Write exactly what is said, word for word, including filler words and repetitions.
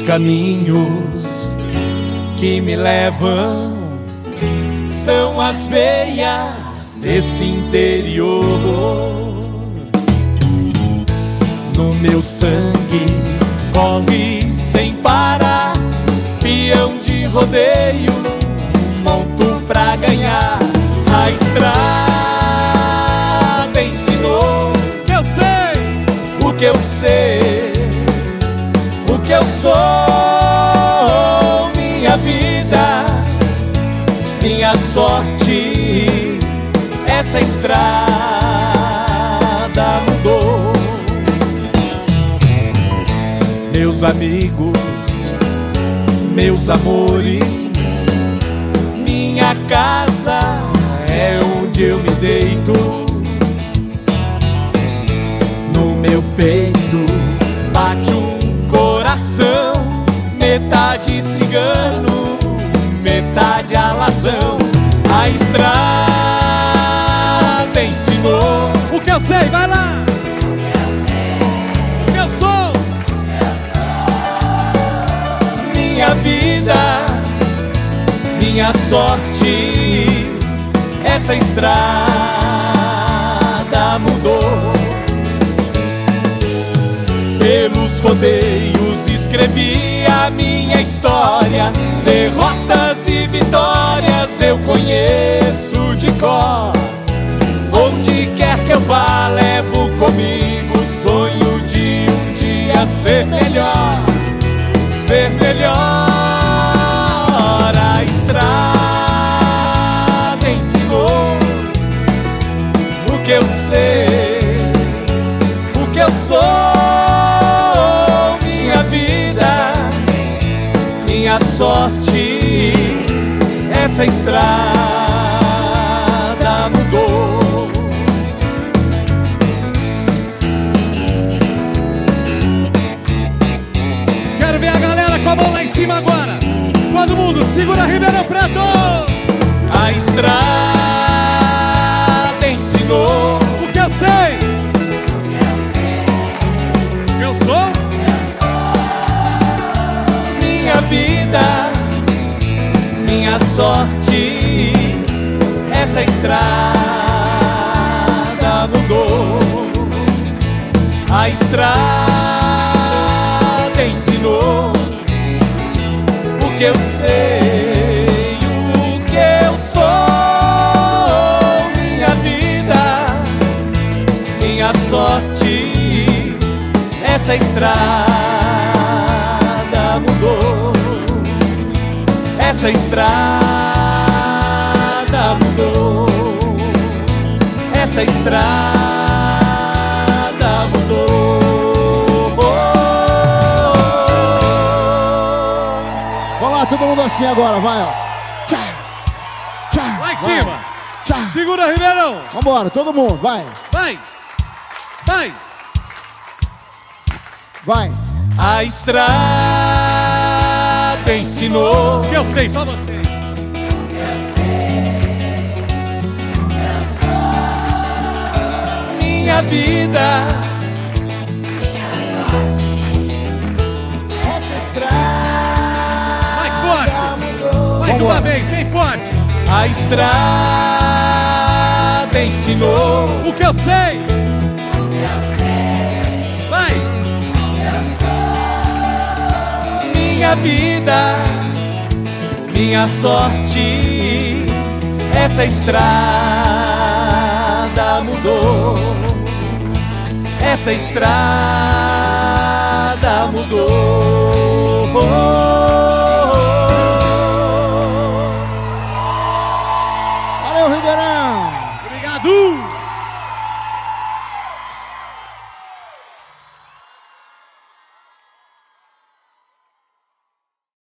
caminhos que me levam são as veias desse interior. No meu sangue corre sem parar, peão de rodeio, monto pra ganhar. A estrada ensinou que eu sei, o que eu sei, o que eu sou. Minha vida, minha sorte, essa estrada mudou. Meus amigos, meus amores, minha casa é onde eu me deito. No meu peito bate um coração, metade cigano, metade alazão. A estrada ensinou o que eu sei, vai lá. O que eu sou, minha vida, minha sorte, essa estrada mudou. Pelos rodeios escrevi a minha história, derrotas e vitórias eu conheço de cor. Onde quer que eu vá, levo comigo o sonho de um dia ser melhor, ser melhor. A estrada ensinou o que eu sei, o que eu sou. Minha vida, minha sorte, essa estrada mudou. Quero ver a galera com a mão lá em cima agora. Todo mundo, segura Ribeirão Preto. A estrada ensinou o que eu sei, o que eu sou. Minha vida, minha sorte, essa estrada mudou. A estrada ensinou o que eu sei, o que eu sou. Minha vida, minha sorte, essa estrada mudou. Essa estrada mudou. Essa estrada mudou. Vamos lá, todo mundo assim agora, vai, ó. Tchá, tchá, lá em vai. cima. Tchá. Segura, Ribeirão. Vambora, todo mundo, vai. Vai, vai. Vai. A estrada ensinou que eu sei, só você. Minha vida, essa estrada mais forte, mudou. mais uma vez, bem forte. A estrada ensinou o que eu sei. Vai. Minha vida, minha sorte, essa estrada mudou. Essa estrada mudou. Valeu, Ribeirão. Obrigado.